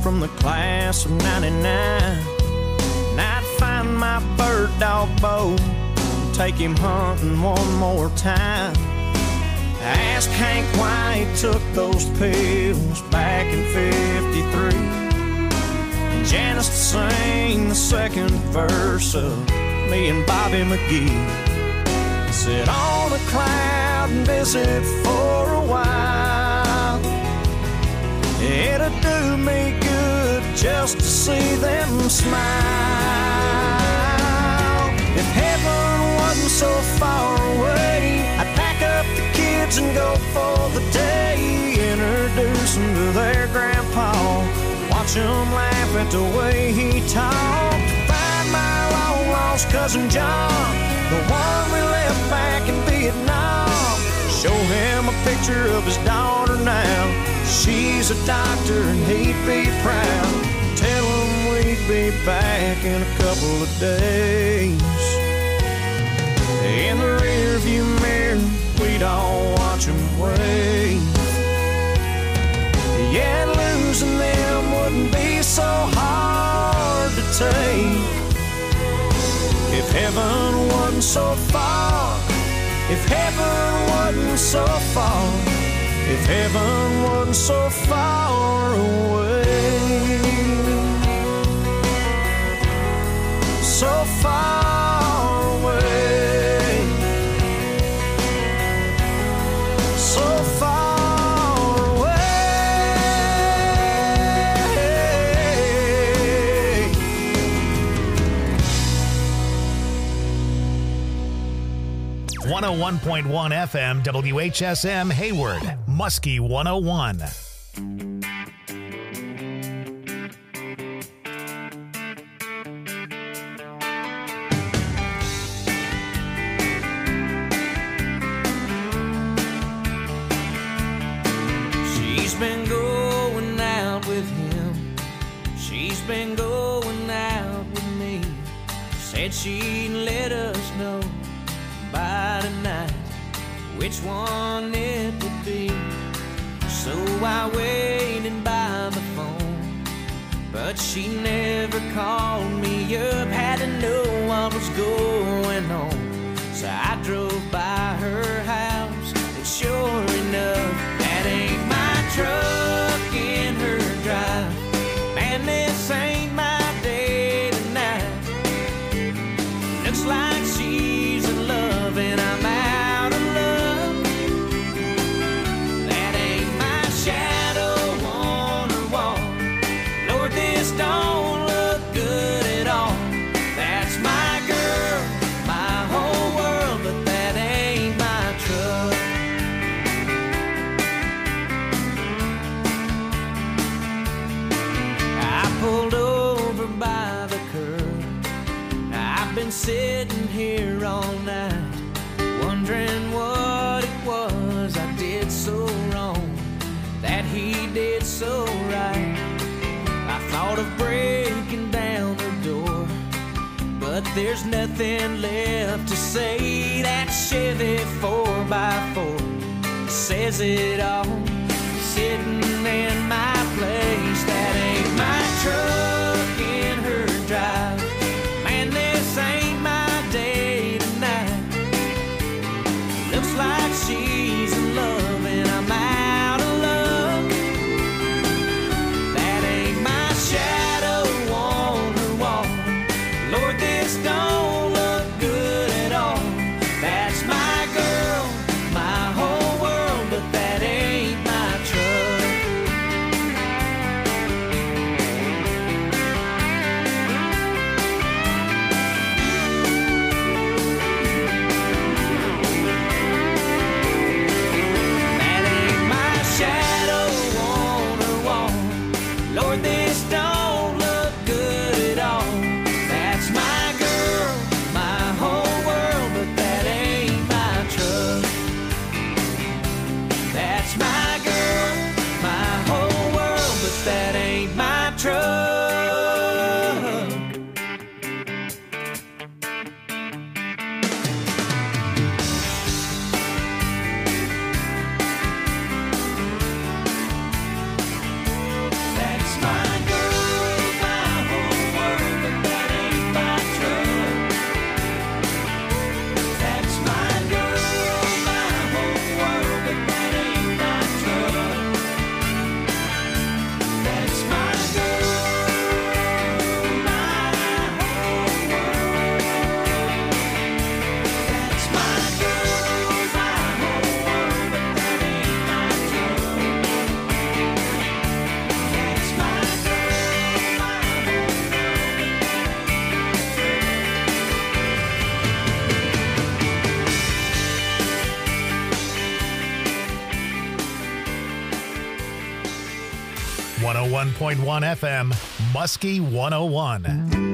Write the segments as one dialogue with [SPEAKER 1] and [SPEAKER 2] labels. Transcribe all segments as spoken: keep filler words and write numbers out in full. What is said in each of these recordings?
[SPEAKER 1] from the class of ninety-nine. And I'd find my bird dog Bo and take him hunting one more time. I asked Hank why he took those pills back in fifty-three. And Janice to sing the second verse of me and Bobby McGee. Sit on a cloud and visit for a while. It'd do me good just to see them smile. If heaven wasn't so far away, I'd pack up the kids and go for the day. Introduce them to their grandpa, watch them laugh at the way he talked. Find my long lost cousin John, the one we left back in Vietnam. Show him a picture of his daughter now. She's a doctor and he'd be proud. Tell him we'd be back in a couple of days. In the rearview mirror, we'd all watch him wave. Yeah, losing them wouldn't be so hard to take. If heaven wasn't so far, if heaven wasn't so far, if heaven wasn't so far away, so far away, so far away.
[SPEAKER 2] one oh one point one F M W H S M Hayward, Muskie one oh one.
[SPEAKER 3] She's been going out with him. She's been going out with me. Said she'd let us know by tonight which one it would be. So I waited by the phone, but she never called me up. Had to know what was going on, so I drove by her house, and sure enough, that ain't my truck in her drive. Man, this ain't my day tonight. Looks like she's in love and I'm out of love. That ain't my shadow on her wall. Lord, this don't look good at all. That's my girl, my whole world, but that ain't my truck. I pulled over by the curb. I've been sitting here all night, wondering what it was I did so wrong, that he did so right. I thought of breaking down the door, but there's nothing left to say. That Chevy four by four says it all, sitting in my place. That ain't my truck in her drive. Man, this ain't my day tonight. Looks like she's in love and I'm out of love. That ain't my shadow on her wall. Lord, this don't look good at all. That's my girl, my whole world, but that ain't my truck. That ain't my shadow on her wall. Lord, this don't look good at all. That's my girl, my whole world, but that ain't my truck. That's my girl, my whole world, but that ain't my truck. That's my
[SPEAKER 2] point one F M, Muskie one oh one.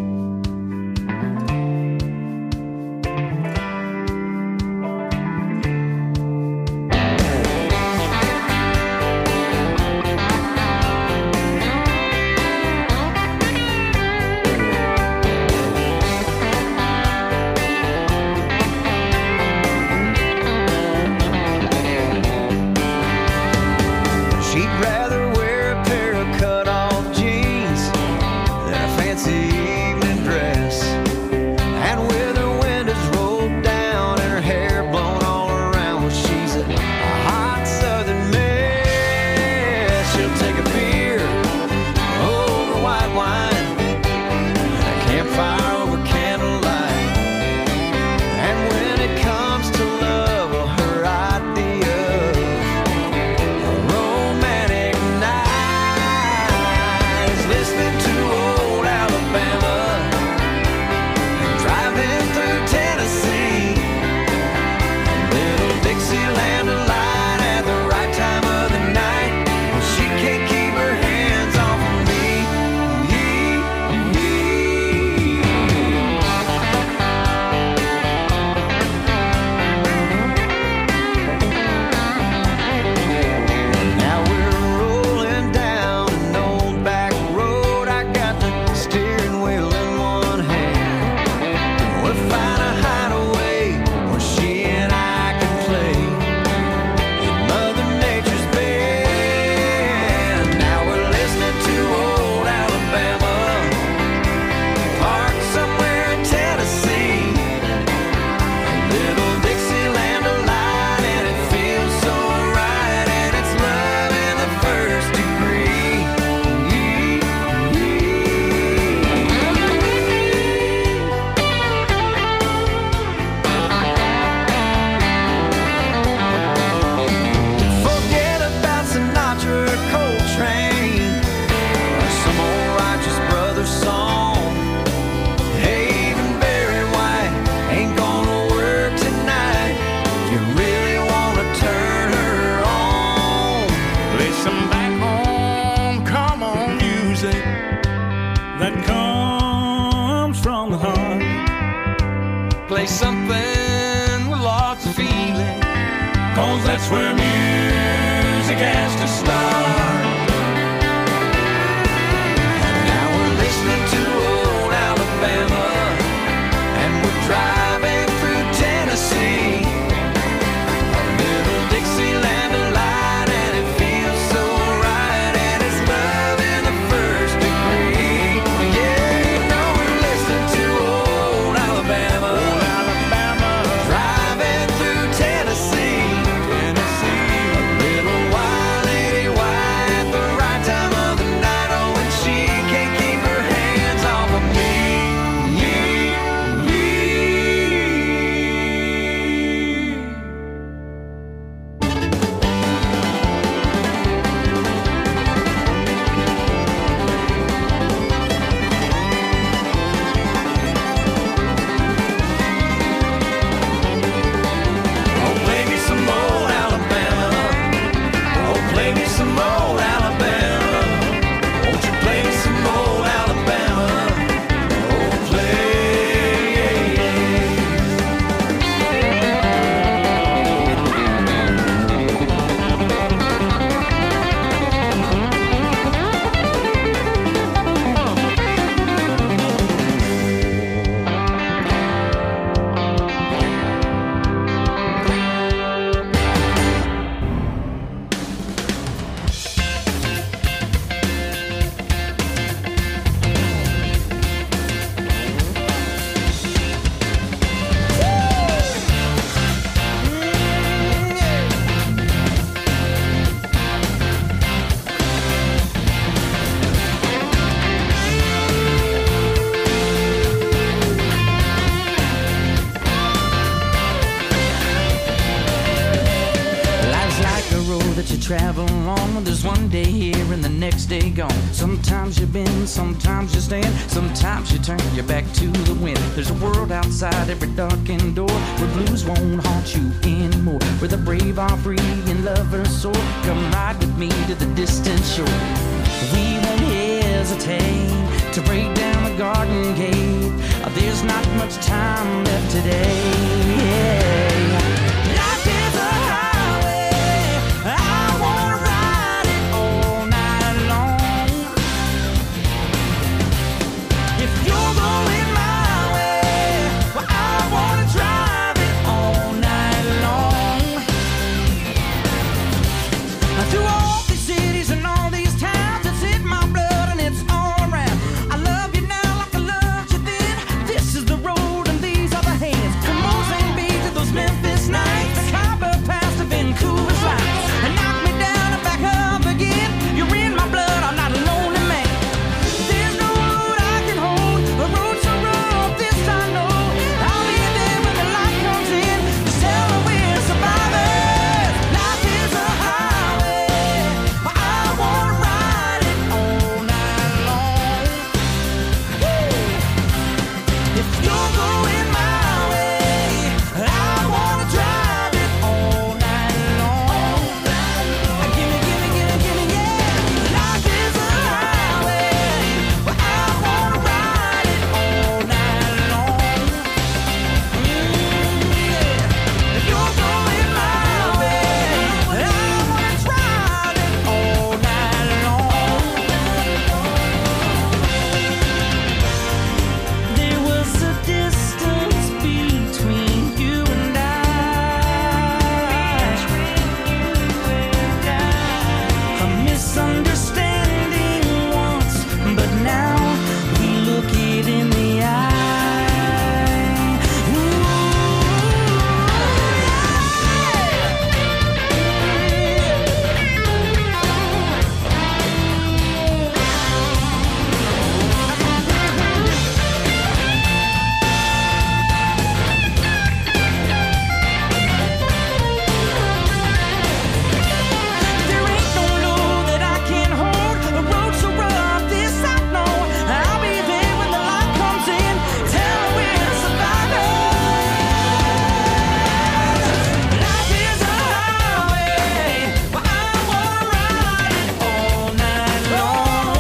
[SPEAKER 3] travel on. There's one day here and the next day gone. Sometimes you bend, sometimes you stand, sometimes you turn your back to the wind. There's a world outside every darkened door where blues won't haunt you anymore, where the brave are free and lovers soar. Come ride with me to the distant shore. We there's not much time left today. Yeah. Life is a highway, I wanna ride it all night long. If you're going my way, well, I wanna drive it all night long. Through all these cities and all these towns, it's in my blood and it's all around. I love you now like I loved you then. This is the road and these are the hands. From Mozambique to those Memphis nights, the Copper Pass to Vancouver's lights. And knock me down and back up again. You're in my blood, I'm not a lonely man. There's no road I can hold, a road so rough, this I know. I'll be there when the light comes in. Just tell me we're survivors. Life is a highway, but I wanna ride it all night long. Woo! If you're going my way, I wanna drive it all night long. Gimme, gimme, gimme, gimme, yeah. Life is a highway, but I wanna ride it all night long. Mm, yeah. If you're going my way, I wanna drive it all night long. There was a distance between you and I, a misunderstanding once, but now we look it in the eye. There ain't no load that I can't hold. The road so rough, this I know. I'll be there when the light comes in. Tell me we're survivors. Life is a highway, but I wanna ride it all night long.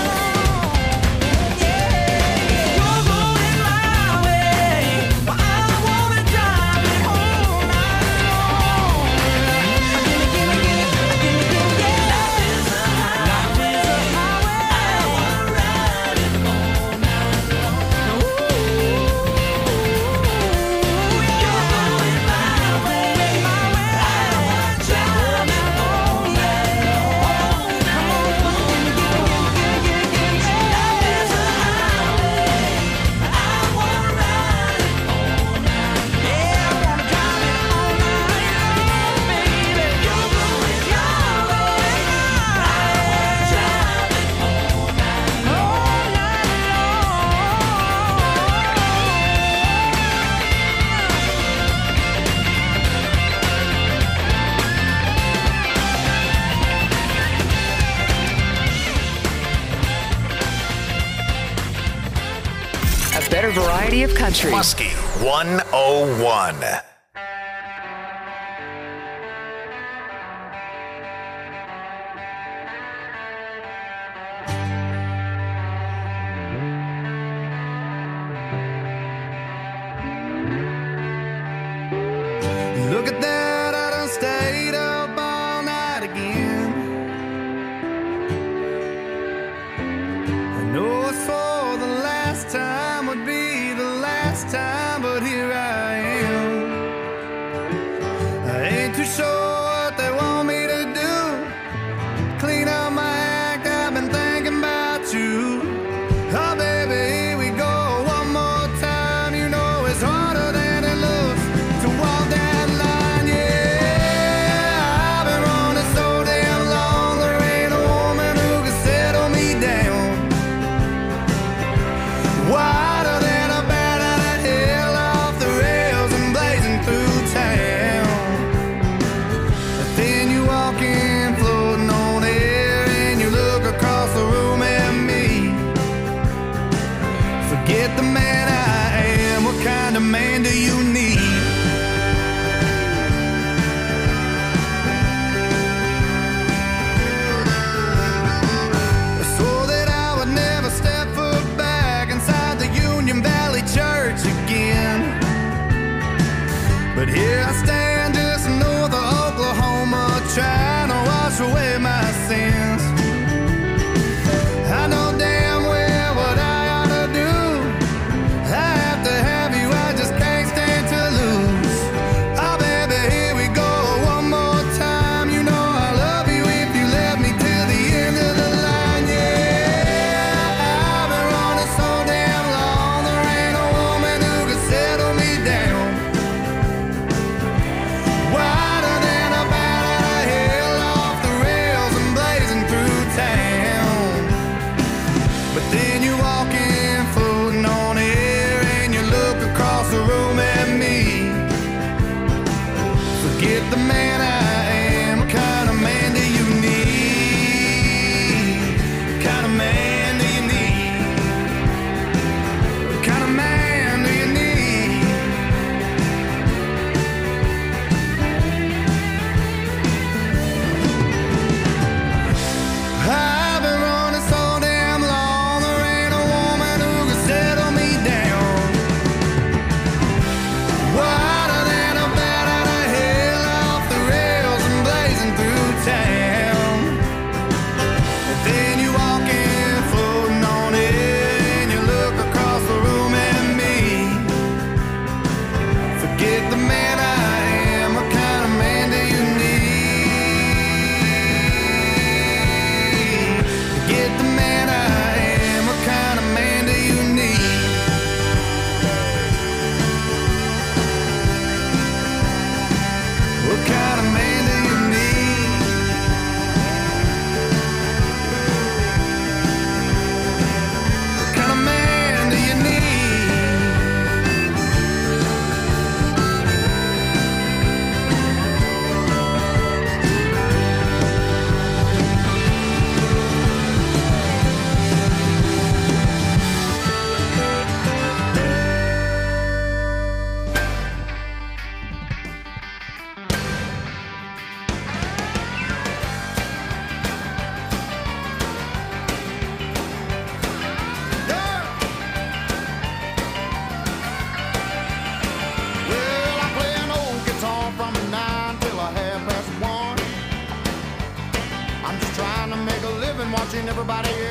[SPEAKER 3] Yeah, you're going my way, but I wanna drive it all night long. Gimme, gimme, gimme, gimme, gimme, yeah. Life is a highway, I wanna ride it all night long. You're going my way, I wanna drive it all night long. Come on, gimme, gimme, gimme, gimme, gimme, gimme. Life is a highway, I wanna ride it all night. Yeah, I wanna drive it all night long, baby. You're going your way, I wanna drive it all night, all night
[SPEAKER 4] A better variety of country.
[SPEAKER 2] Muskie one oh one.
[SPEAKER 1] Look at that, I done stayed up all night again. I know it's for the last time, would be the last time, but here I am. I ain't too sure what they want me to do. Clean up my act, I've been thinking about you. Oh baby, here we go one more time. You know it's harder than it looks to walk that line, yeah. I've been running so damn long, there ain't a woman who can settle me down. Wider than a bat out of hell,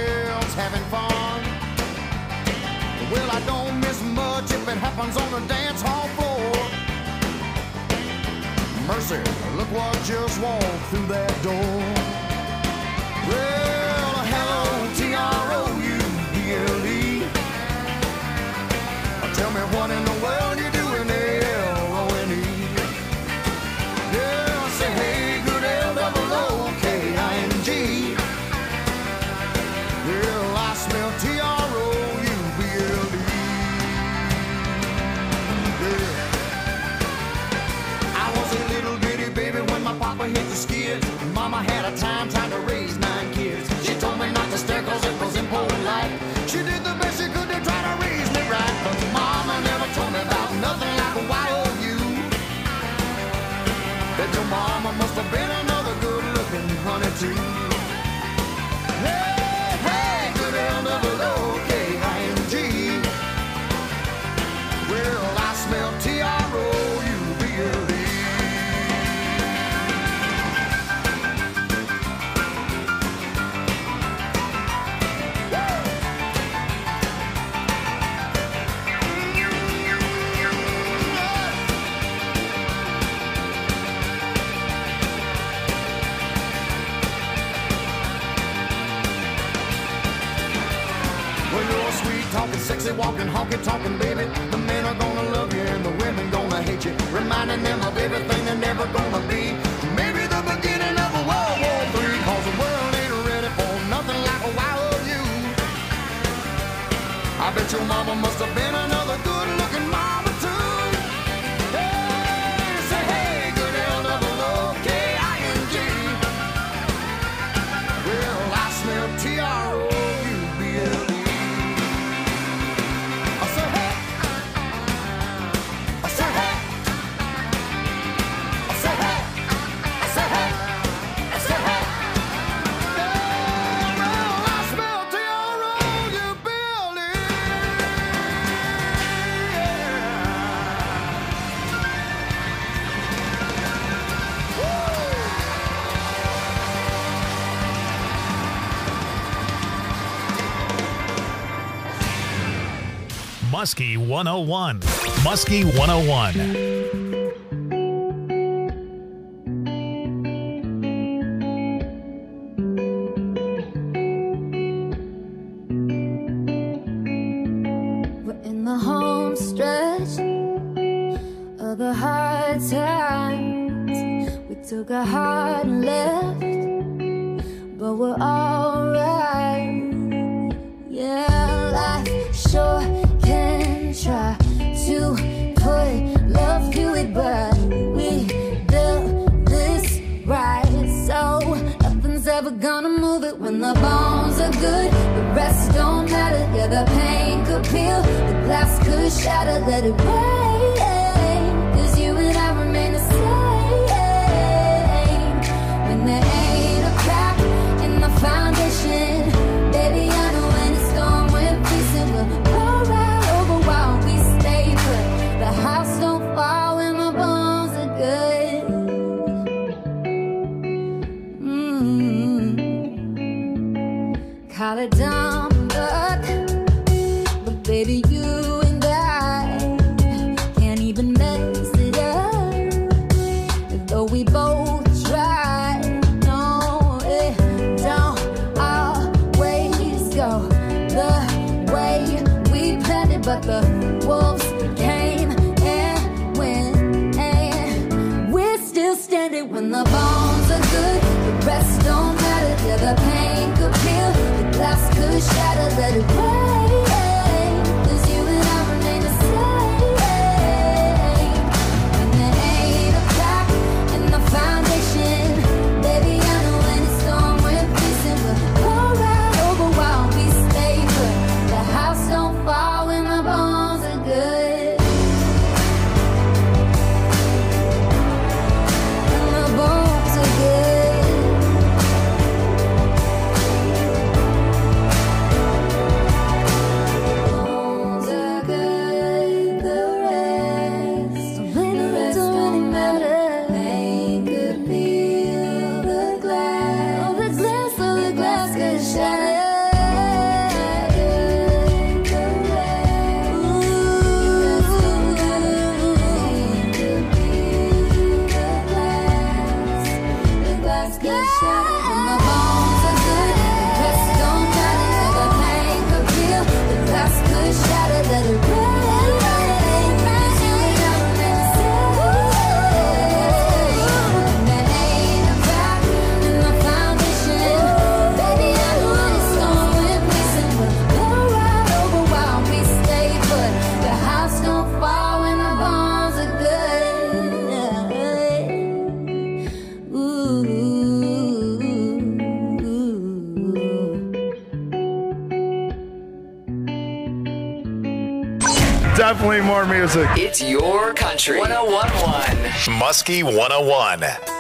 [SPEAKER 5] else having fun. Well, I don't miss much if it happens on the dance hall floor. Mercy, look what just walked through that door. Well, hello, T R O U B L E. Tell me what in the world you doing, L O N E. Yeah, say hey, good L O O K I N G. Well, I smell T R O U B L E. Yeah. I was a little bitty baby when my papa hit the skids. Mama had a time trying to raise nine kids. She told me not to stare cause it was impolite. She did the best she could to try to raise me right. But Mama never told me about nothing like a Y O U. Bet your mama must have been another good-looking honey too. Hey, hey, good L O O K I N G. Well, I smell T R O U B L E. Talking sexy, walking, honky, talking, baby. The men are gonna love you and the women gonna hate you. Reminding them of everything they're never gonna be. Maybe the beginning of a World War Three. Cause the world ain't ready for nothing like a Y O U. I bet your mama must have been another good-looking mama too. Hey, say hey, good L O O K I N G. Well, I smell T R O U B L E.
[SPEAKER 2] Muskie one oh one. Muskie one oh one.
[SPEAKER 6] of the hard times. We took a hard left, but we're alright. Yeah, life sure can try to put love to it, but we built this right, so nothing's ever gonna move it. When the bones are good, the rest don't matter. Yeah, the pain could peel, the glass could shatter. Let it rain, cause you and I remain the same. When there ain't a crack in the foundation, baby, I know when it's storm, we're facing. We'll go right over while we stay put. The house don't fall when the bones are good. Mm-hmm. Call it dumb luck, but baby, you and I can't even mess it up. Though we both try, no, it don't always go the way we planned it. But the wolves came and went, and we're still standing. When the bones are good, the rest don't matter. Yeah, the pain could peel, the glass could shatter. Let it rain, cause you and I remain the same. When there ain't a crack in the foundation, baby, I know when it's storm, we're facing. We'll go right over while we stay put. The house don't fall when the bones are good. When the bones are good.
[SPEAKER 7] Definitely more music.
[SPEAKER 4] It's your country. one oh one point one.
[SPEAKER 2] Muskie one oh one.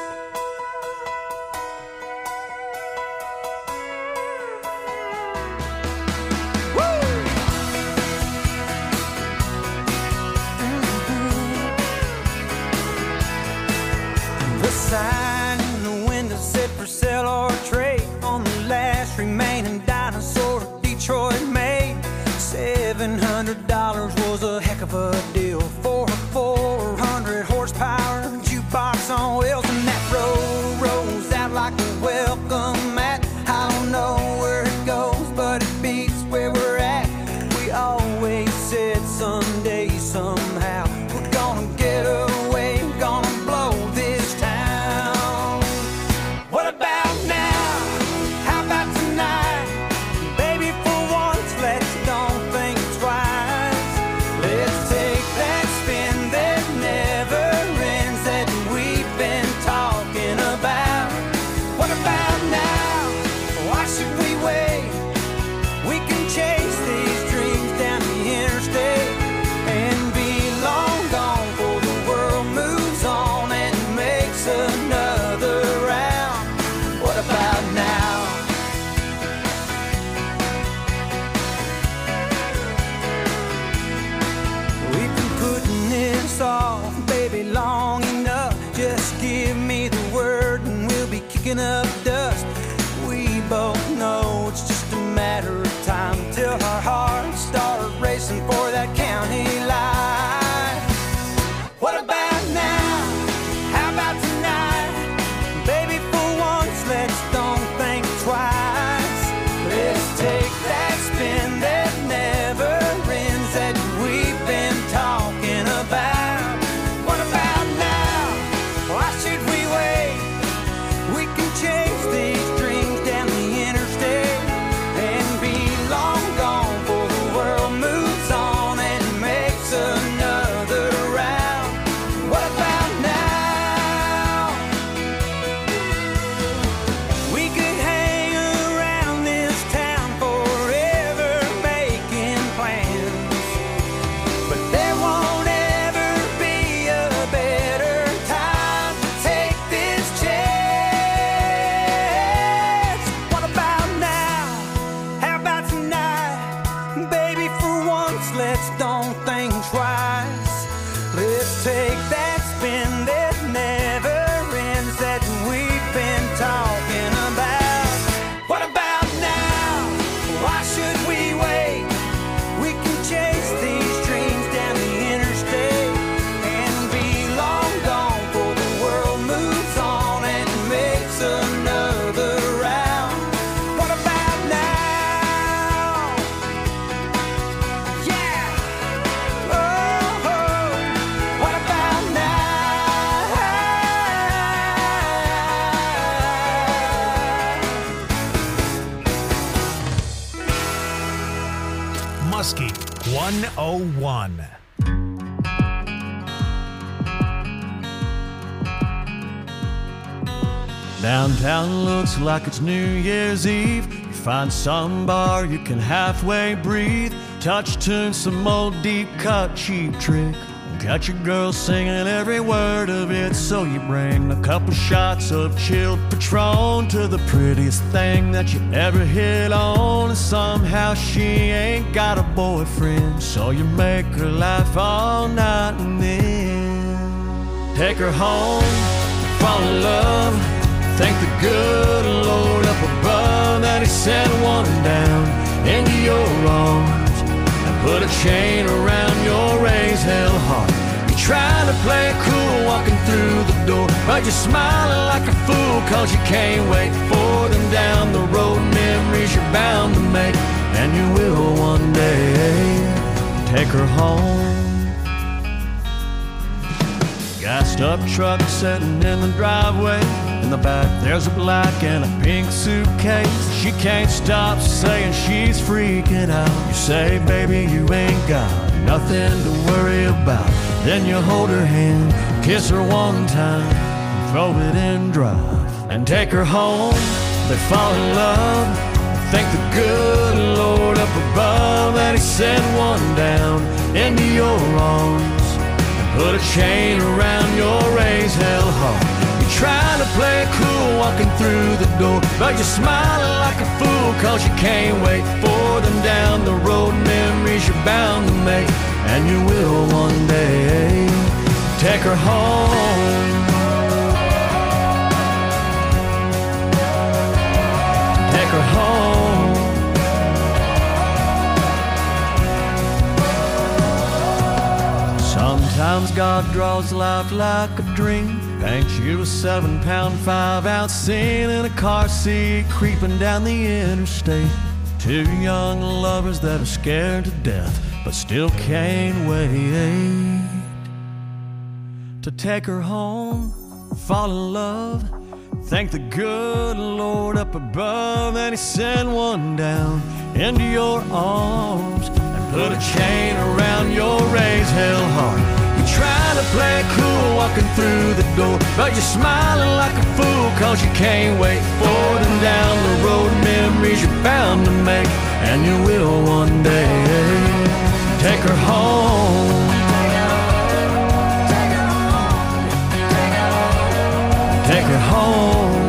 [SPEAKER 1] The sign in the window said for sale or trade on the last remaining dinosaur Detroit made. Seven hundred dollars was a heck of a deal for a four hundred horsepower jukebox on wheels, and that road rolls out like a welcome mat. I don't know where it goes, but it beats where we're at. We always said someday, somehow, we're gonna get away, gonna blow this town. What about now? How about tonight? Baby, for once, let's don't think twice. Let's take that spin that never ends that we've been talking about. What about now? Why should we wait? We can chase these dreams down the interstate and be long gone before the world moves on and makes another round. What about now? We've been putting this off, baby, long enough. Just give me the word and we'll be kicking up dust. We both know it's just a matter of time till our hearts start racing for that county line. What about now? How about tonight? Baby, for once, let's don't think twice. Let's take that spin that never ends that we've been talking about. What about now? Why should we wait? We can chase these dreams down the interstate and be long gone before the world moves on and makes another round. What about now? We could hang around this town forever making plans, but there won't ever be a better time to take this chance. What about now? How about tonight? Baby, for once, let's don't think twice. Let's take that spin that never ends that we've been talking about. What about now? Why should we wait? We can chase these dreams down the interstate and be long gone before the world moves on and makes another round. What about now? Yeah. Oh, oh. What about now?
[SPEAKER 2] Muskie one oh one.
[SPEAKER 8] Downtown looks like it's New Year's Eve. You find some bar you can halfway breathe. Touch tune, some old deep cut cheap trick. Got your girl singing every word of it. So you bring a couple shots of chilled Patron to the prettiest thing that you ever hit on. And somehow she ain't got a boyfriend, so you make her laugh all night and then take her home, fall in love. Thank the good Lord up above that he sent one down into your arms and put a chain around your raised hell heart. You're trying to play it cool walking through the door, but you're smiling like a fool cause you can't wait for them down the road. Memories you're bound to make, and you will one day take her home. Gassed up truck sitting in the driveway. In the back there's a black and a pink suitcase. She can't stop saying she's freaking out. You say, baby, you ain't got nothing to worry about. Then you hold her hand, kiss her one time, and throw it in drive and take her home. They fall in love. Thank the good Lord up above that he sent one down into your arms and put a chain around your raised hell heart. You're trying to play it cool walking through the door, but you're smiling like a fool cause you can't wait for them down the road. Memories you're bound to make, and you will one day. Take her home. Take her home. Sometimes God draws life like a dream, paints you a seven pound, five ounce scene in a car seat, creeping down the interstate. Two young lovers that are scared to death, but still can't wait to take her home, fall in love, thank the good Lord up above, and He sent one down into your arms and put a chain around your raised hell heart. You're trying to play it cool walking through the door, but you're smiling like a fool cause you can't wait for them down the road. Memories you're bound to make, and you will one day. Take her home. Take her home.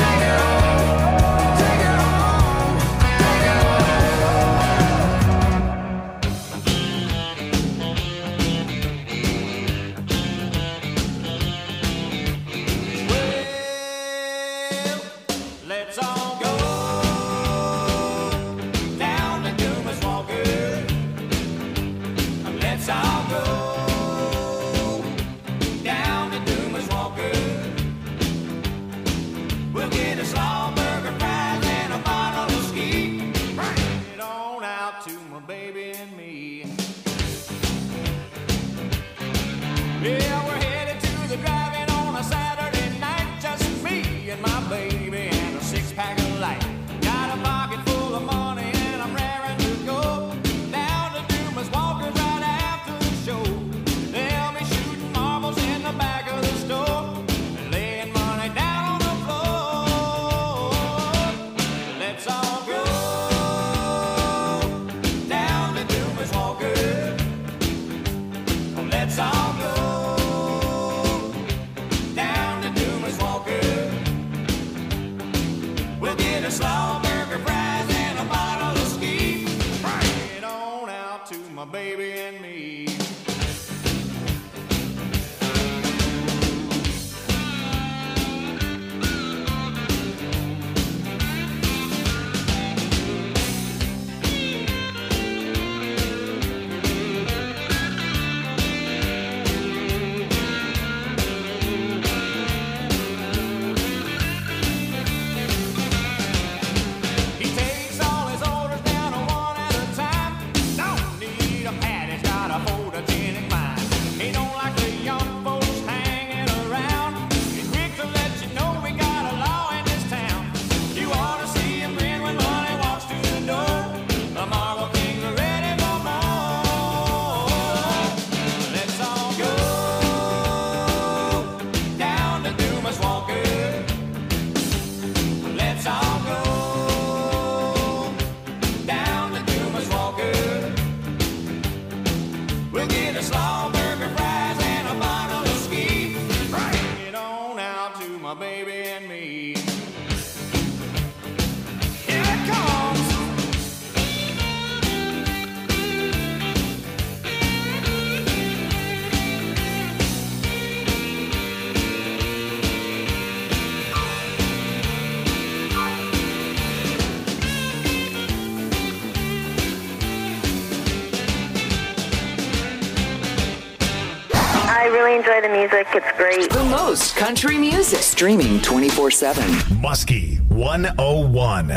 [SPEAKER 7] Enjoy the music. It's great.
[SPEAKER 4] The most country music. Streaming twenty-four seven.
[SPEAKER 2] Muskie one oh one.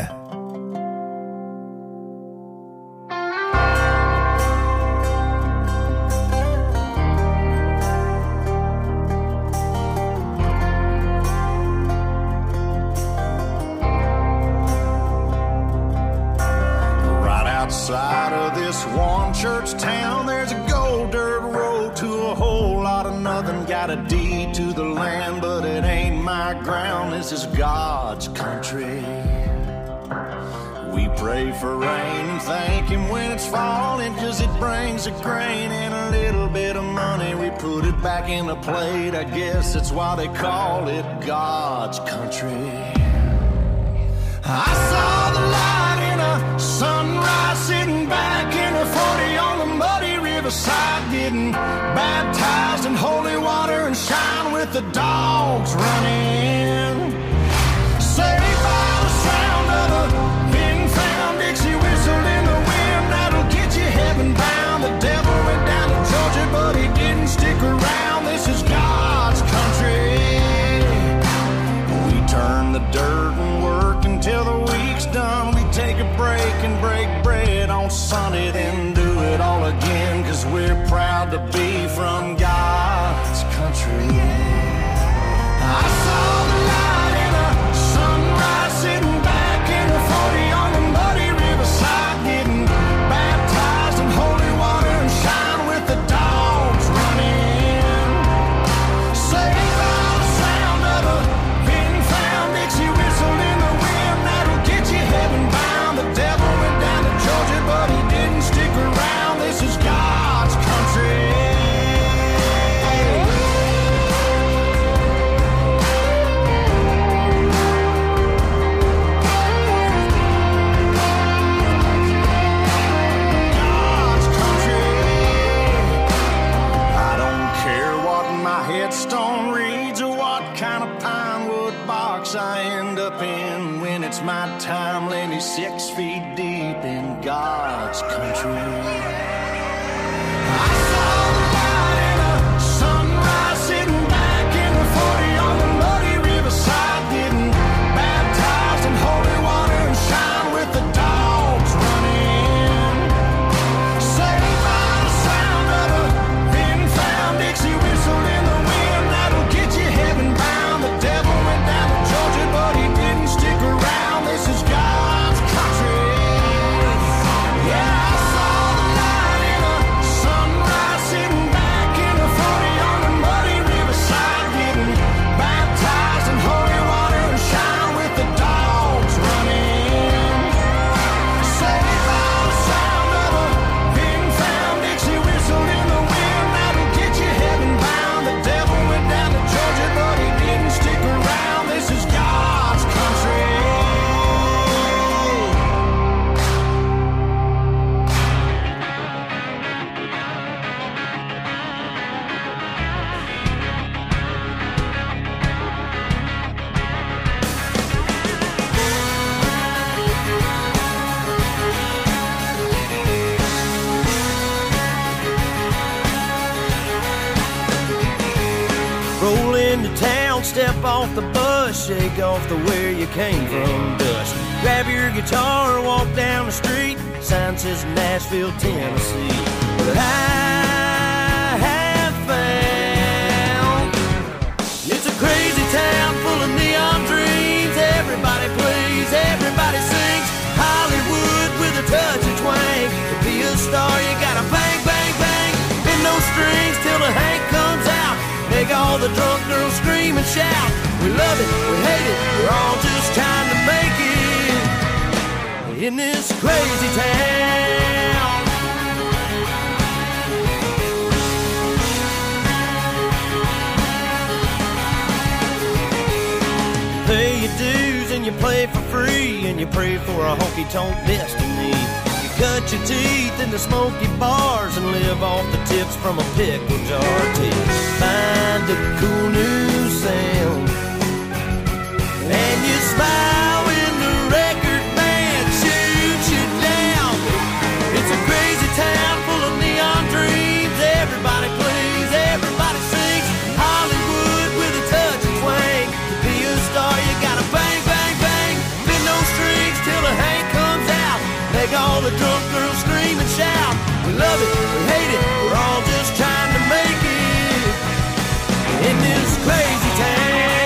[SPEAKER 1] Right outside of this one church town, there's a gold dirt road to a whole lot of nothing. Got a deed to the land, but it ain't my ground. This is God's country. We pray for rain and thank him when it's falling, cause it brings a grain and a little bit of money. We put it back in the plate, I guess that's why they call it God's country. I saw the light in a sunrise, sitting back in a forty on the muddy riverside, getting baptized in holy water and shine with the dogs running. Saved by the sound of a pin-found Dixie whistle in the wind that'll get you heaven bound. The devil went down to Georgia, but he didn't stick around. This is God's country. We turn the dirt and work until the week's done. We take a break and break bread on Sunday, then do it all again, cause we're proud to be from God's country. I saw the light in a sunrise, sitting back in a forty on the muddy riverside, getting baptized in holy water and shine with the dogs running. Saved by the sound of a pin-found Dixie whistle in the wind that'll get you heaven bound. The devil went down to Georgia, but he didn't stick around. This is God's country. God's country. I don't care what my headstone reads or what kind of pine wood box I end up in. When it's my time, lay me six feet deep in God's country. I saw the light in a sunrise, sitting back in the forty on the muddy riverside, getting baptized in holy water and shine with the dogs running. Saved by the sound of a pin-found Dixie whistle in the wind that'll get you heaven bound. The devil went down to Georgia, but he didn't stick around. This is God's country. Yeah, I saw the light in a sunrise, sitting back in a forty on the muddy riverside, getting baptized in holy water and shine with the dogs running. Saved by the sound of a pin-found Dixie whistle in the wind that'll get you heaven bound. The devil went down to Georgia, but he didn't stick around. This is God's country.
[SPEAKER 3] Roll into town, step off the bus, shake off the where you came from dust. Grab your guitar, walk down the street, sign says Nashville, Tennessee. But I have found it's a crazy town full of neon dreams. Everybody plays, everybody sings. Hollywood with a touch of twang. To be a star, you gotta bang, bang, bang. Bend those strings till the Hank comes out. Make all the drunk girls scream and shout. We love it, we hate it, we're all just trying to make it in this crazy town. Pay your dues and you play for free, and you pray for a honky-tonk destiny. You cut your teeth in the smoky bars and live off the tips from a pickle jar till find a cool new sound. And you smile when the record band shoots you down. It's a crazy town full of neon dreams. Everybody plays, everybody sings. Hollywood with a touch of twang. To be a star, you gotta bang, bang, bang. Bend those strings till the Hank comes out. Make all the drunk girls scream and shout. We love it, we hate it, we're all just trying to make it in this crazy town.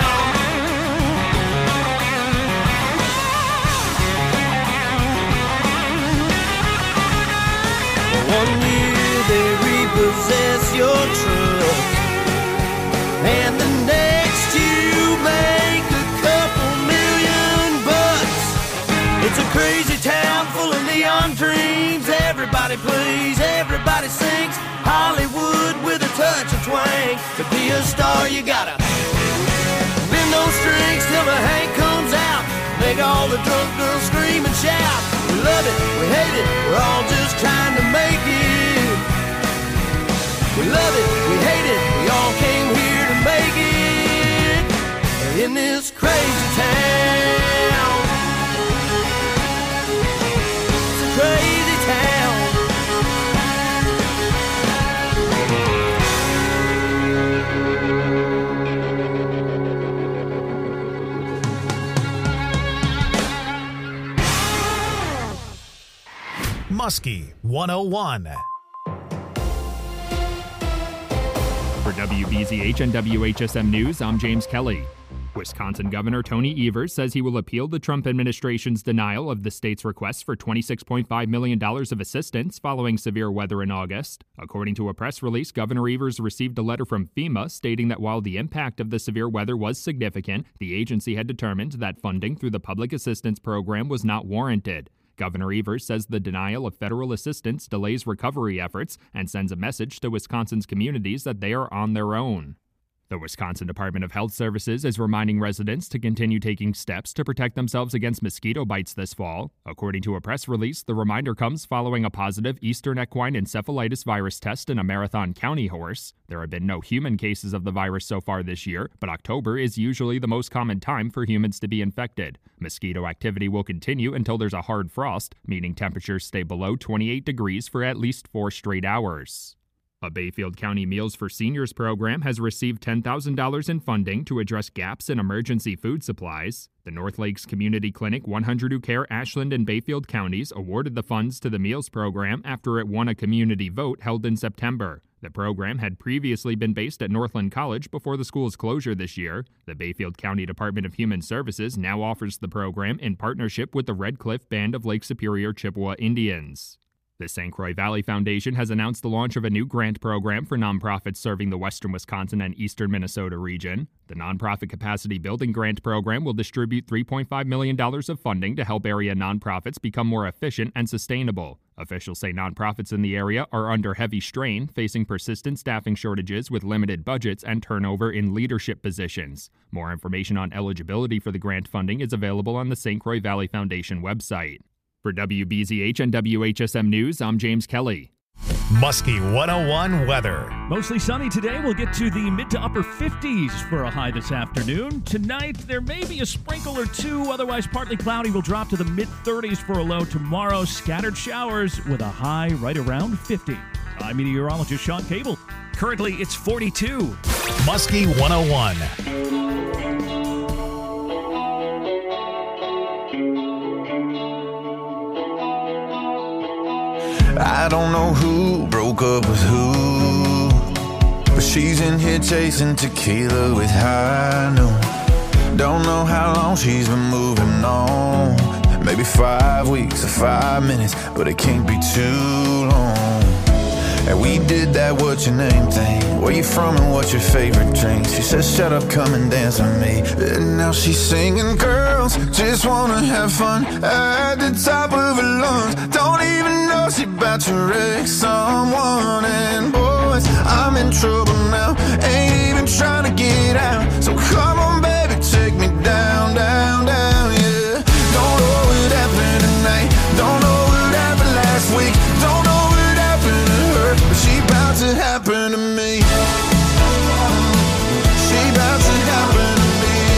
[SPEAKER 3] One year they repossess your truck, and the next you make a couple million bucks. It's a crazy town full of neon dreams. a star. You gotta bend those strings till the Hank comes out. Make all the drunk girls scream and shout. We love it, we hate it, we're all just trying to make it. We love it, we hate it, we all came here to make it. In this crazy town. It's a crazy town.
[SPEAKER 2] Muskie one oh one.
[SPEAKER 9] For W B Z H and W H S M News, I'm James Kelly. Wisconsin Governor Tony Evers says he will appeal the Trump administration's denial of the state's request for twenty-six point five million dollars of assistance following severe weather in August. According to a press release, Governor Evers received a letter from FEMA stating that while the impact of the severe weather was significant, the agency had determined that funding through the Public Assistance Program was not warranted. Governor Evers says the denial of federal assistance delays recovery efforts and sends a message to Wisconsin's communities that they are on their own. The Wisconsin Department of Health Services is reminding residents to continue taking steps to protect themselves against mosquito bites this fall. According to a press release, the reminder comes following a positive Eastern equine encephalitis virus test in a Marathon County horse. There have been no human cases of the virus so far this year, but October is usually the most common time for humans to be infected. Mosquito activity will continue until there's a hard frost, meaning temperatures stay below twenty-eight degrees for at least four straight hours. A Bayfield County Meals for Seniors program has received ten thousand dollars in funding to address gaps in emergency food supplies. The North Lakes Community Clinic, one hundred Who Care, Ashland, and Bayfield counties awarded the funds to the Meals program after it won a community vote held in September. The program had previously been based at Northland College before the school's closure this year. The Bayfield County Department of Human Services now offers the program in partnership with the Red Cliff Band of Lake Superior Chippewa Indians. The Saint Croix Valley Foundation has announced the launch of a new grant program for nonprofits serving the western Wisconsin and eastern Minnesota region. The Nonprofit Capacity Building Grant Program will distribute three point five million dollars of funding to help area nonprofits become more efficient and sustainable. Officials say nonprofits in the area are under heavy strain, facing persistent staffing shortages with limited budgets and turnover in leadership positions. More information on eligibility for the grant funding is available on the Saint Croix Valley Foundation website. For W B Z H and W H S M News, I'm James Kelly.
[SPEAKER 2] Muskie one oh one weather.
[SPEAKER 10] Mostly sunny today. We'll get to the mid to upper fifties for a high this afternoon. Tonight, there may be a sprinkle or two. Otherwise, partly cloudy. Will drop to the mid thirties for a low tomorrow. Scattered showers with a high right around fifty. I'm meteorologist Sean Cable. Currently, it's forty-two.
[SPEAKER 2] Muskie one oh one.
[SPEAKER 11] I don't know who broke up with who, but she's in here chasing tequila with high noon. Don't know how long she's been moving on. Maybe five weeks or five minutes, but it can't be too long. And we did that what's your name thing. Where you from and what's your favorite drink? She says shut up, come and dance with me. And now she's singing, girls just wanna have fun at the top of her lungs. Don't even know she about to wreck someone. And boys, I'm in trouble now, ain't even trying to get out. So come on baby, take me down, down, down, yeah. Don't know what happened tonight, don't know what happened last week, don't know what happened to her, but she about to happen to me. She about to happen to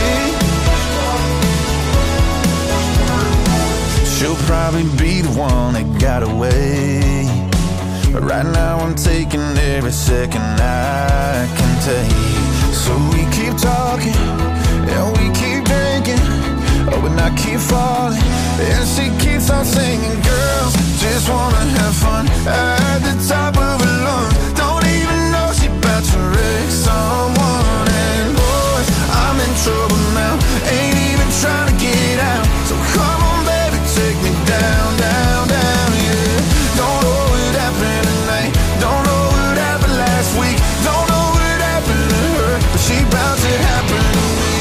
[SPEAKER 11] me. She'll probably be the one that got away, but right now I'm taking every second I can take. So we keep talking, and we keep drinking, oh, but I keep falling, and she keeps on singing, girls just wanna have fun at the top of her lungs. Don't even know she about to wreck someone. And boys, I'm in trouble now, ain't even trying to get out. So come on baby, take me down, down, down, yeah. Don't know what happened tonight, don't know what happened last week, don't know what happened to her, but she about to happen to me.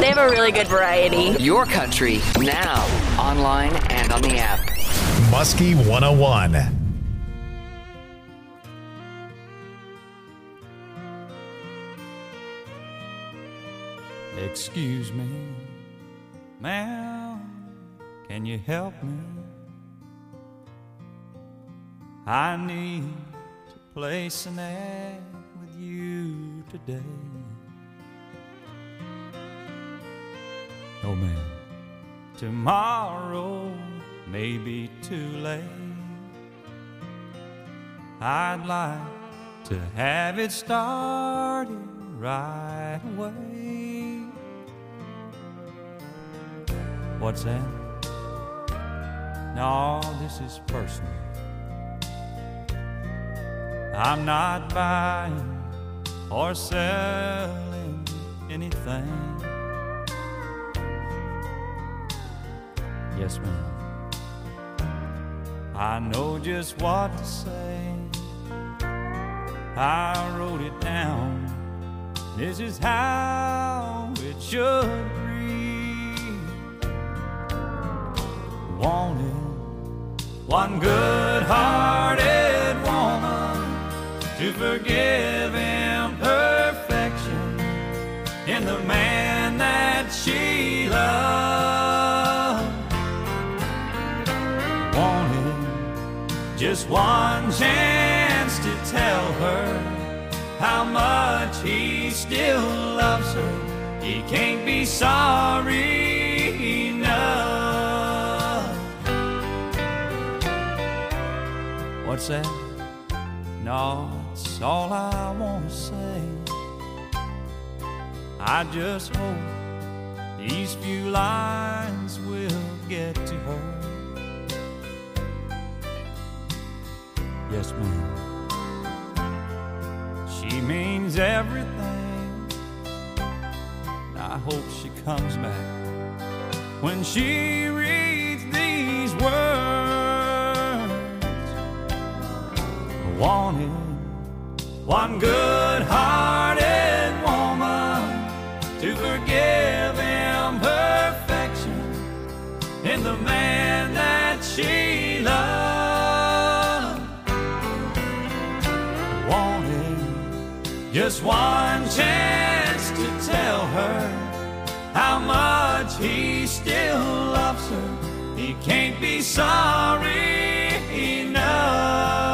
[SPEAKER 12] They have a really good variety.
[SPEAKER 4] Your country, now, online and on the app.
[SPEAKER 2] Muskie one oh one.
[SPEAKER 13] Excuse me, ma'am, can you help me? I need to place an ad with you today. Oh, ma'am, tomorrow may be too late. I'd like to have it started right away. What's that? No, this is personal. I'm not buying or selling anything. Yes, ma'am. I know just what to say. I wrote it down. This is how it should read. Wanted one good-hearted woman to forgive imperfection in the man that she loved. Wanted just one chance to tell her how much he still loves her. He can't be sorry enough. What's that? No, it's all I want to say. I just hope these few lines will get to her. Yes, ma'am. She means everything. I hope she comes back when she reads these words. I wanted one good-hearted woman to forgive imperfection in the man that she loved. I wanted just one chance to tell her how much he still loves her. He can't be sorry enough.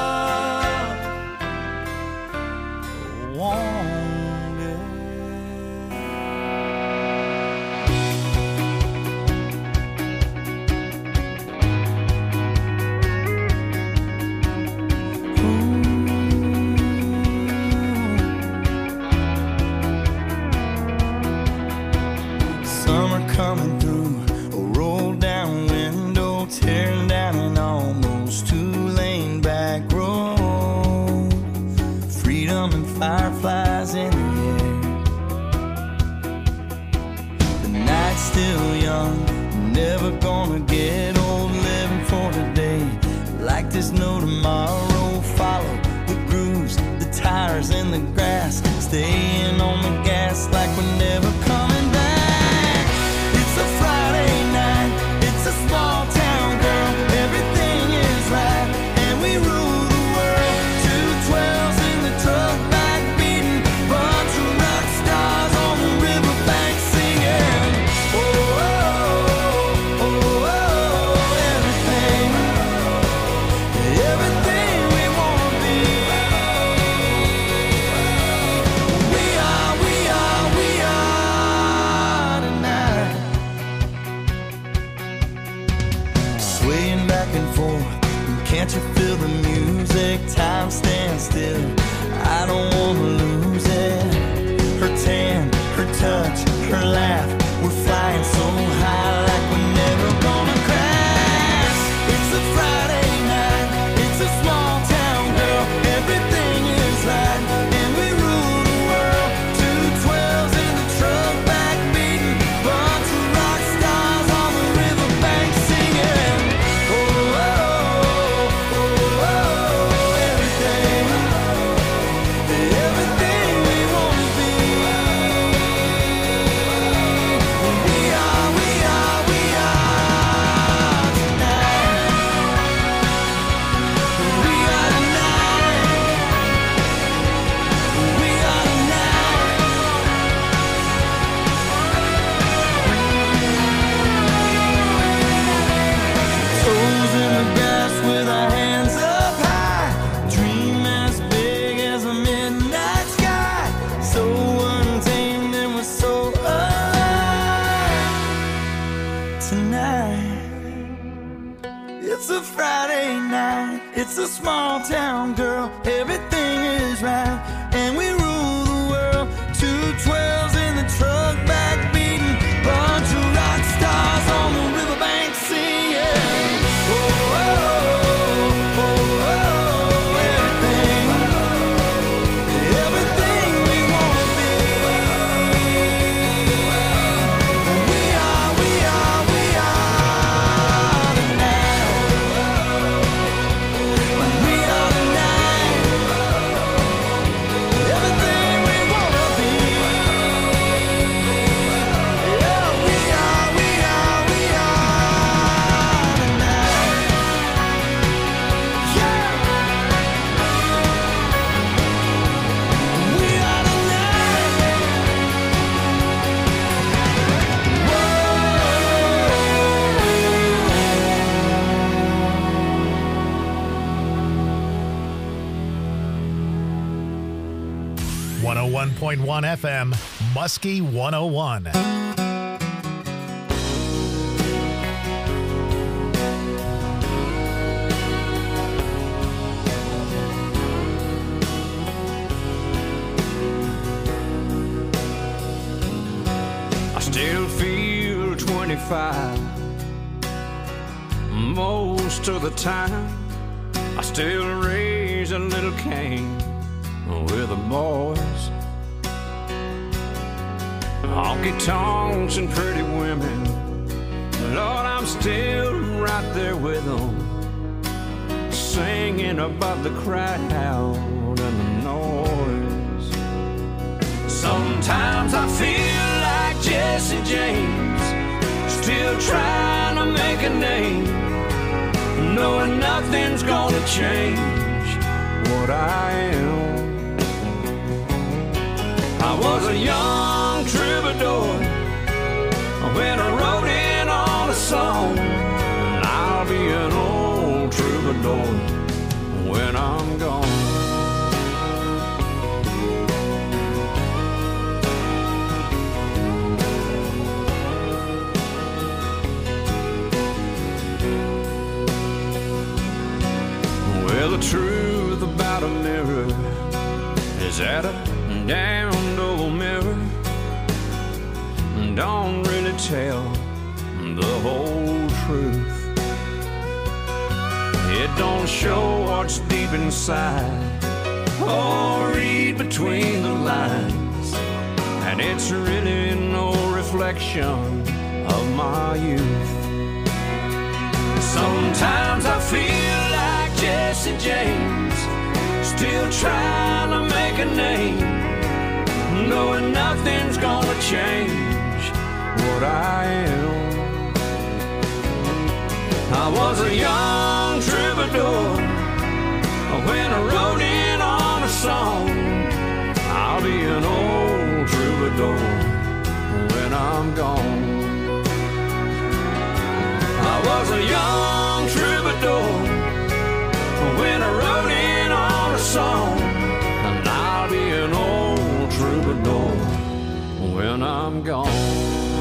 [SPEAKER 11] Coming through a roll down window, tearing down an almost two-lane back road. Freedom and fireflies in the air. The night's still young, never gonna get old. Living for today, like there's no tomorrow. Follow the grooves, the tires in the grass, staying on the gas like we're never coming back. It's a Friday night, it's a small town, girl. Everything is right, and we rule the world. Two twelves in the truck, back beating, bunch of rock stars on the riverbank singing. Oh, oh, oh, oh, everything, everything we wanna be. We are, we are, we are tonight. Swaying back and forth, can't you feel the music? Time stands still, I don't wanna lose it. Her tan, her touch, her laugh, we're flying so high like we're never gonna crash. It's a Friday night, it's a small town, girl. Everything is right, and we rule the world. Two twelves in the truck, back beating, bunch of rock stars on the riverbank singing. Oh, oh, oh, oh, everything, everything we wanna be.
[SPEAKER 5] tonight. It's a Friday night, it's a small town, girl, everything is right, and we rule the world. Two twelves in the truck, back beating, bunch of rock stars on the riverbank singing. Oh, oh, oh, oh, oh, everything, everything we wanna be. We are, we are, we are tonight. We are tonight. Everything we wanna be. Yeah, we are, we are, we are tonight. Yeah. We are
[SPEAKER 2] one oh one point one F M, Muskie one oh one.
[SPEAKER 3] I still feel twenty-five most of the time. I still raise a little Cain with the boys. Honky tonks and pretty women, Lord, I'm still right there with them, singing above the crowd and the noise. Sometimes I feel like Jesse James, still trying to make a name, knowing nothing's gonna change what I am. I was a young troubadour when I wrote in on a song, and I'll be an old troubadour when I'm gone. Well, the truth about a mirror is that a damned old mirror don't really tell the whole truth. It don't show what's deep inside or read between the lines, and it's really no reflection of my youth. Sometimes I feel like Jesse James, still trying to make a name, knowing nothing's gonna change what I am. I was a young troubadour when I wrote in on a song. I'll be an old troubadour when I'm gone. I was a young troubadour when I wrote in on a song, and I'll be an old troubadour when I'm gone.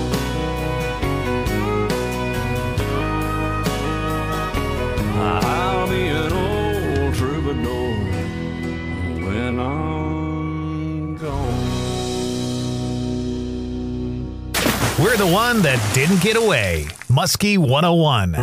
[SPEAKER 3] I'll be an old troubadour when I'm gone.
[SPEAKER 2] We're the one that didn't get away. Muskie one oh one.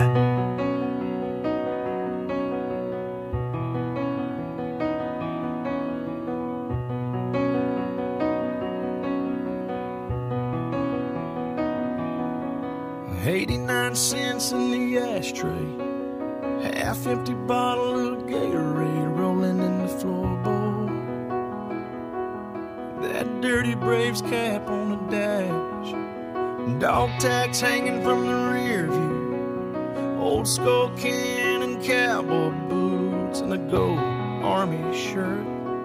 [SPEAKER 5] eighty-nine cents in the ashtray, half empty bottle of Gatorade rolling in the floorboard. That dirty Braves cap on the dash, dog tags hanging from the rear view, old skull can and cowboy boots, and a gold army shirt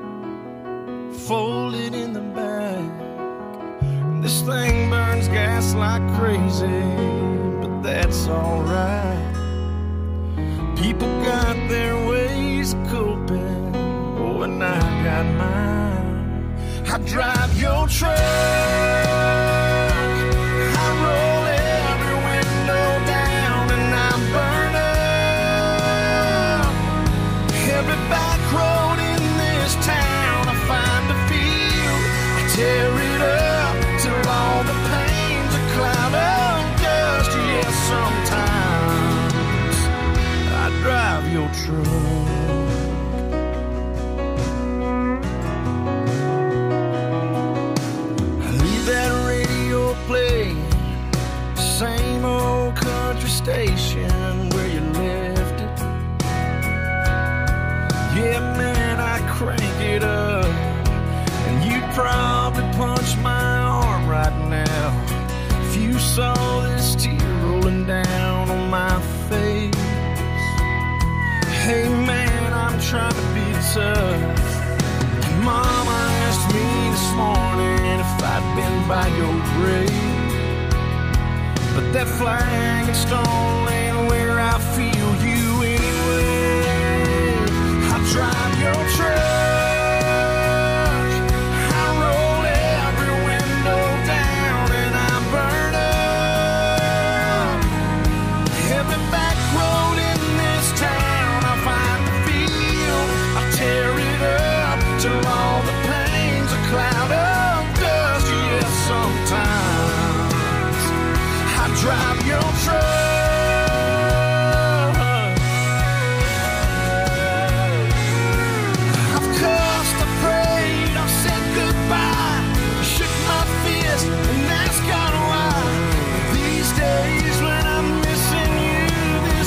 [SPEAKER 5] folded in the back. This thing burns gas like crazy, but that's alright. People got their ways of coping, oh, and I got mine. I drive your truck, I roll every window
[SPEAKER 1] truck. Leave that radio playing, same old country station where you left it. Yeah, man, I crank it up, and you'd probably punch my arm right now if you saw this tear rolling down on my face. Hey man, I'm trying to be tough. Mama asked me this morning if I'd been by your grave, but that flag and stone ain't where I feel you anyway. I drive your truck, I roll every window down, and I burn up every back road in this town. I find the field, I tear it up till all the pain's a cloud of dust. Yes, sometimes I drive your truck. I've cussed, I prayed, I've said goodbye, shook my fist and asked God why. These days when I'm missing you this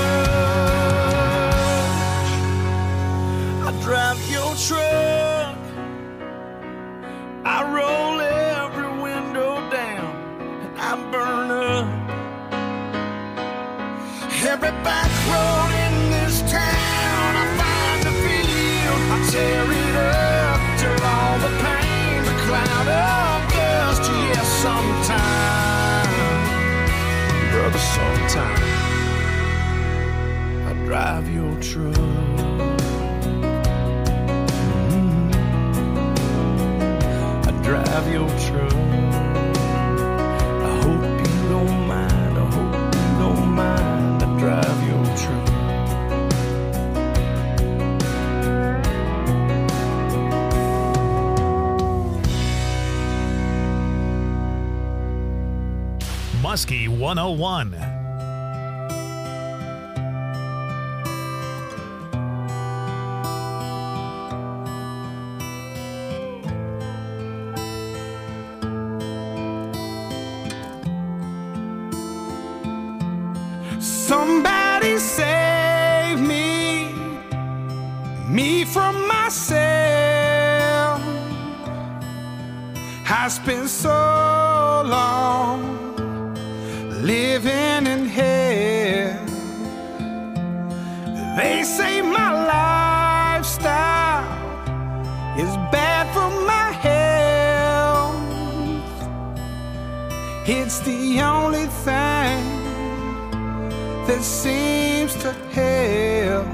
[SPEAKER 1] much, I drive your truck, I roll every window down, and I burn up every back road in this town. I find the field, I tear it up till all the pain's a cloud of dust. Yes, sometime, brother, sometime I drive your truck. Mm-hmm. I drive your truck. I hope you don't mind, I hope you don't mind. I drive your truck.
[SPEAKER 2] Muskie one oh one.
[SPEAKER 14] Somebody save me, me from myself. I spent so long living in hell. They say my lifestyle is bad for my health. It's the only thing that seems to help.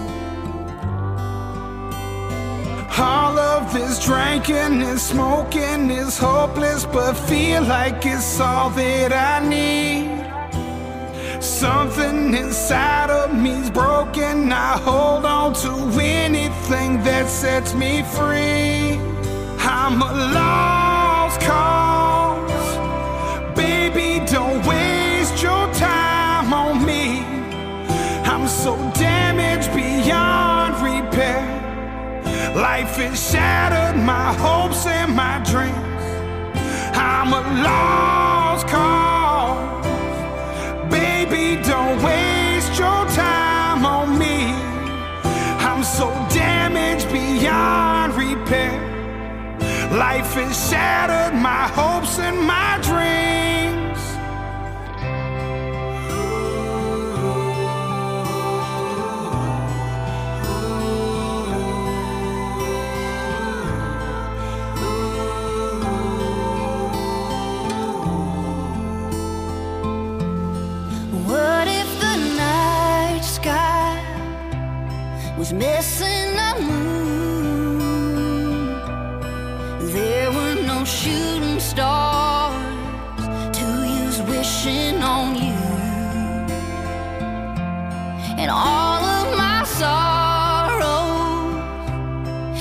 [SPEAKER 14] All of this drinking and smoking is hopeless, but feel like it's all that I need. Something inside of me's broken. I hold on to anything that sets me free. I'm a lost cause. Baby, don't waste your time on me. I'm so damaged beyond repair. Life has shattered my hopes and my dreams. I'm a lost cause. Baby, don't waste your time on me. I'm so damaged beyond repair. Life has shattered my hopes and my dreams.
[SPEAKER 6] What if the night sky was missing a moon? There were no shooting stars to use wishing on you. And all